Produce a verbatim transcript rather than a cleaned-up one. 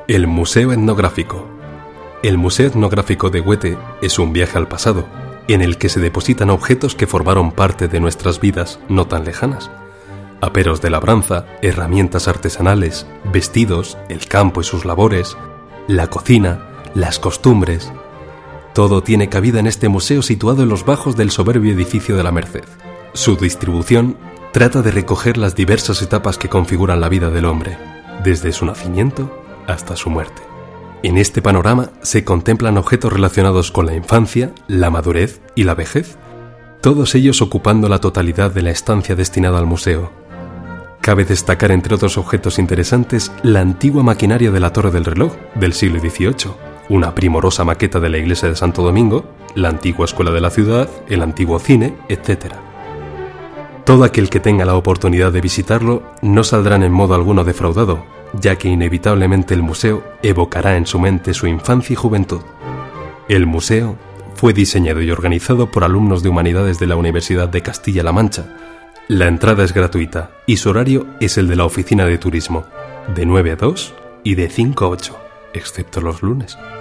El Museo Etnográfico. El Museo Etnográfico de Huete es un viaje al pasado, en el que se depositan objetos que formaron parte de nuestras vidas no tan lejanas. Aperos de labranza, herramientas artesanales, vestidos, el campo y sus labores, la cocina, las costumbres. Todo tiene cabida en este museo situado en los bajos del soberbio edificio de la Merced. Su distribución trata de recoger las diversas etapas que configuran la vida del hombre, desde su nacimiento hasta su muerte. En este panorama se contemplan objetos relacionados con la infancia, la madurez y la vejez, todos ellos ocupando la totalidad de la estancia destinada al museo. Cabe destacar, entre otros objetos interesantes, la antigua maquinaria de la Torre del Reloj del siglo dieciocho, una primorosa maqueta de la iglesia de Santo Domingo, la antigua escuela de la ciudad, el antiguo cine, etcétera. Todo aquel que tenga la oportunidad de visitarlo no saldrá en modo alguno defraudado, ya que inevitablemente el museo evocará en su mente su infancia y juventud. El museo fue diseñado y organizado por alumnos de Humanidades de la Universidad de Castilla-La Mancha. La entrada es gratuita y su horario es el de la oficina de turismo, de nueve a dos y de cinco a ocho, excepto los lunes.